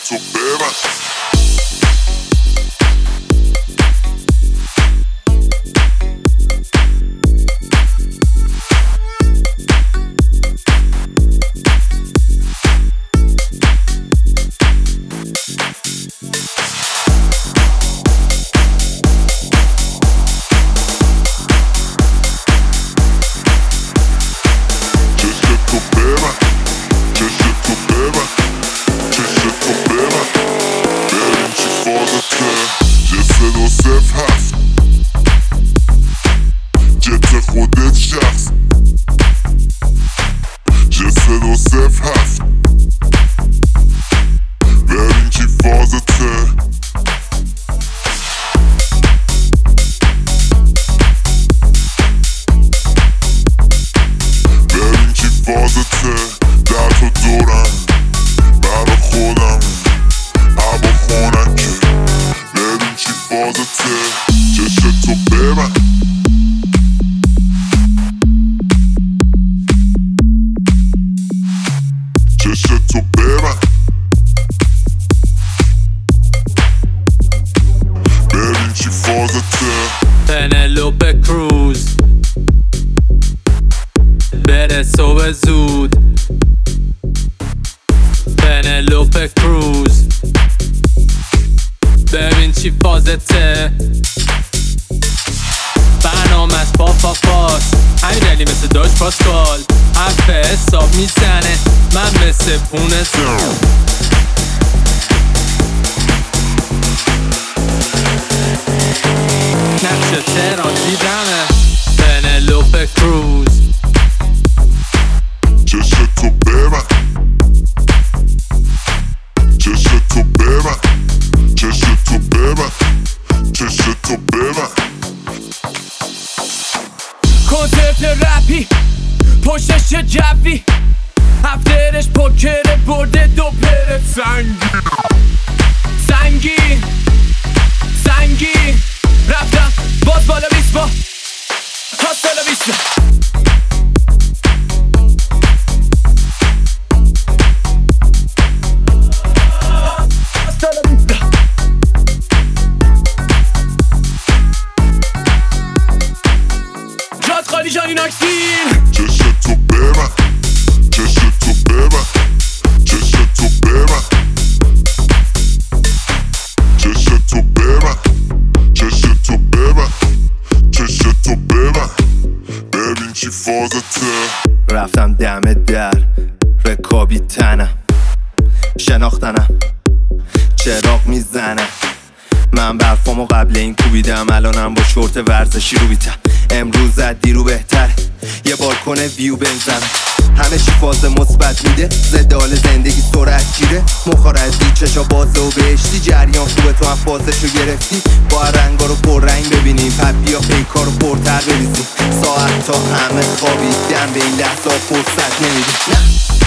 تو ببند. جت خودت شخص جسد و صف هست ببین چی فازته ببین چی فازته در تو دورم برا خودم هوا خونکه ببین چی فازته چشت تو ببند چشت تو ببند ببین چی فازته پنلوپه کروز بره صبح زود پنلوپه کروز ببین چی فازته برنامه از پاس امیرعلی مثل داش پاسکال حرف حساب میزنه من مثل پونه نقش تهران دیدمه پنلوپه کروز چشت تو ببند چشت تو ببند چشت تو ببند چشت تو ببند کنسرت رپی پشتش جوی هفترش پوکر برده دو پر سنگین رفتم باز بالا بیسبا هاستالا بیسبا جات خالی جانی ناکسین چشت تو ببند چشت تو ببند چشت تو ببند چشت تو ببند چشت تو ببند چشت تو ببند ببین چی فازته رفتم دم در رکابی تنم شناختنم چراغ میزنم من برفامو قبل این کوبیدم الانم با شورت ورزشی رو بیتم امروز از دیرو بهتره یه بالکن ویو بنزنم همه چی فاز مثبت میده زدال زندگی سرعت گیره مخارزی چشا بازه و بهشتی جریان خوبه تو هم فازشو گرفتی با رنگا رو پر رنگ ببینیم پد بیا پیکا رو پرتر بریزیم ساعت تا همه خوابیدن به این لحظه فرصت نمیدیم